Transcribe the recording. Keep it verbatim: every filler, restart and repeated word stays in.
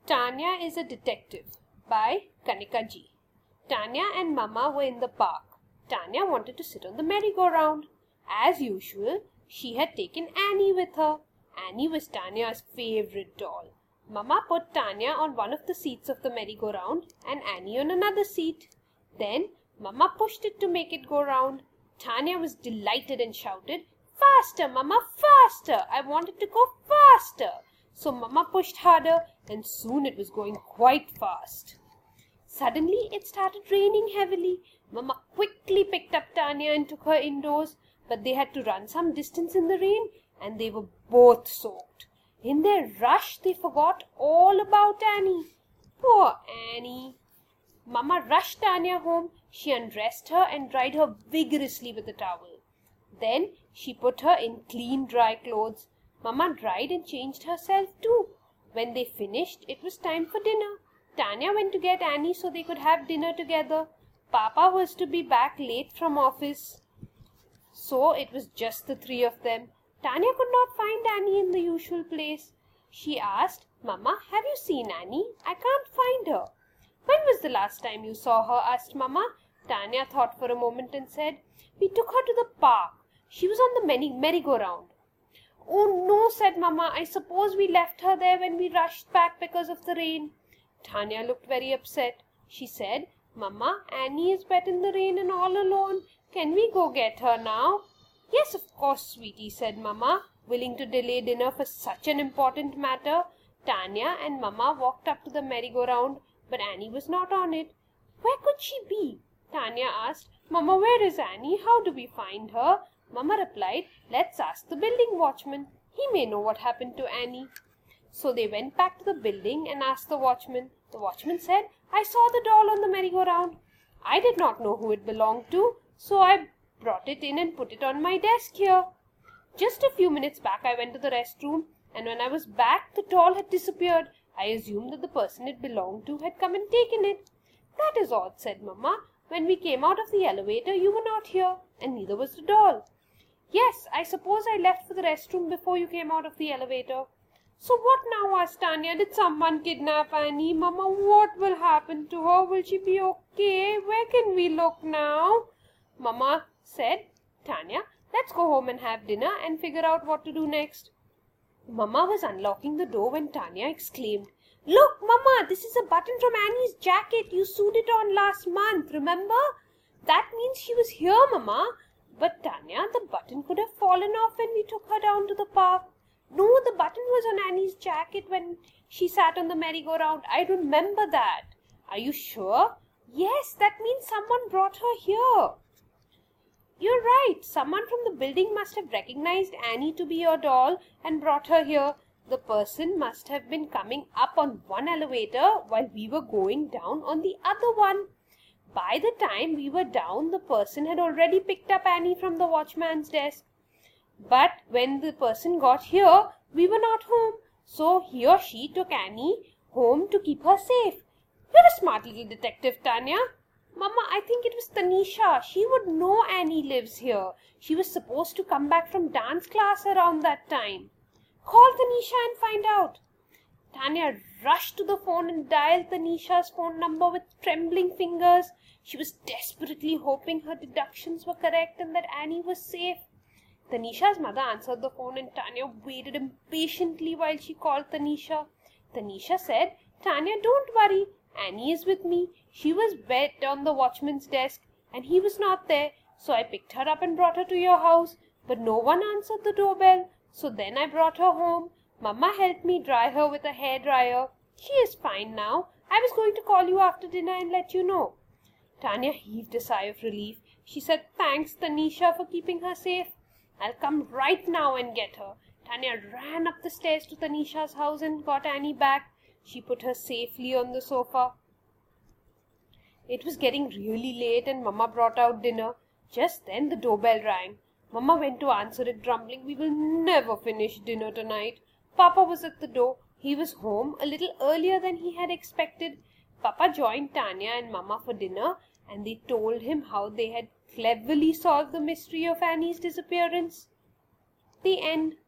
Tanya is a Detective by Kanika G. Tanya and Mama were in the park. Tanya wanted to sit on the merry-go-round. As usual, she had taken Annie with her. Annie was Tanya's favorite doll. Mama put Tanya on one of the seats of the merry-go-round and Annie on another seat. Then Mama pushed it to make it go round. Tanya was delighted and shouted, "Faster, Mama, faster! I wanted to go faster!" So Mama pushed harder and soon it was going quite fast. Suddenly it started raining heavily. Mama quickly picked up Tanya and took her indoors, but they had to run some distance in the rain and they were both soaked. In their rush, they forgot all about Annie. Poor Annie! Mama rushed Tanya home. She undressed her and dried her vigorously with a towel. Then she put her in clean, dry clothes. Mama dried and changed herself too. When they finished, it was time for dinner. Tanya went to get Annie so they could have dinner together. Papa was to be back late from office, so it was just the three of them. Tanya could not find Annie in the usual place. She asked, "Mama, have you seen Annie? I can't find her." "When was the last time you saw her?" asked Mama. Tanya thought for a moment and said, "We took her to the park. She was on the merry-go-round." "Oh no," said Mama. "I suppose we left her there when we rushed back because of the rain." Tanya looked very upset. She said, "Mama, Annie is wet in the rain and all alone. Can we go get her now?" "Yes, of course, sweetie," said Mama, willing to delay dinner for such an important matter. Tanya and Mama walked up to the merry-go-round, but Annie was not on it. "Where could she be?" Tanya asked. "Mama, where is Annie? How do we find her?" Mama replied, "Let's ask the building watchman. He may know what happened to Annie." So they went back to the building and asked the watchman. The watchman said, "I saw the doll on the merry-go-round. I did not know who it belonged to, so I brought it in and put it on my desk here. Just a few minutes back I went to the restroom, and when I was back the doll had disappeared. I assumed that the person it belonged to had come and taken it." "That is odd," said Mama. "When we came out of the elevator you were not here, and neither was the doll." "Yes, I suppose I left for the restroom before you came out of the elevator." "So what now?" asked Tanya. "Did someone kidnap Annie? Mama, what will happen to her? Will she be okay? Where can we look now?" Mama said, "Tanya, let's go home and have dinner and figure out what to do next." Mama was unlocking the door when Tanya exclaimed, "Look, Mama, this is a button from Annie's jacket. You sewed it on last month, remember? That means she was here, Mama." "But Tanya, the button could have fallen off when we took her down to the park." "No, the button was on Annie's jacket when she sat on the merry-go-round. I remember that." "Are you sure?" "Yes, that means someone brought her here." "You're right. Someone from the building must have recognized Annie to be your doll and brought her here. The person must have been coming up on one elevator while we were going down on the other one. By the time we were down, the person had already picked up Annie from the watchman's desk. But when the person got here, we were not home, so he or she took Annie home to keep her safe." "You're a smart little detective, Tanya." "Mama, I think it was Tanisha. She would know Annie lives here. She was supposed to come back from dance class around that time." "Call Tanisha and find out." Tanya rushed to the phone and dialed Tanisha's phone number with trembling fingers. She was desperately hoping her deductions were correct and that Annie was safe. Tanisha's mother answered the phone and Tanya waited impatiently while she called Tanisha. Tanisha said, "Tanya, don't worry. Annie is with me. She was wet on the watchman's desk and he was not there, so I picked her up and brought her to your house. But no one answered the doorbell, so then I brought her home. Mama helped me dry her with a hairdryer. She is fine now. I was going to call you after dinner and let you know." Tanya heaved a sigh of relief. She said, "Thanks, Tanisha, for keeping her safe. I'll come right now and get her." Tanya ran up the stairs to Tanisha's house and got Annie back. She put her safely on the sofa. It was getting really late and Mama brought out dinner. Just then the doorbell rang. Mama went to answer it, grumbling, "We will never finish dinner tonight." Papa was at the door. He was home a little earlier than he had expected. Papa joined Tanya and Mama for dinner and they told him how they had cleverly solved the mystery of Annie's disappearance. The end.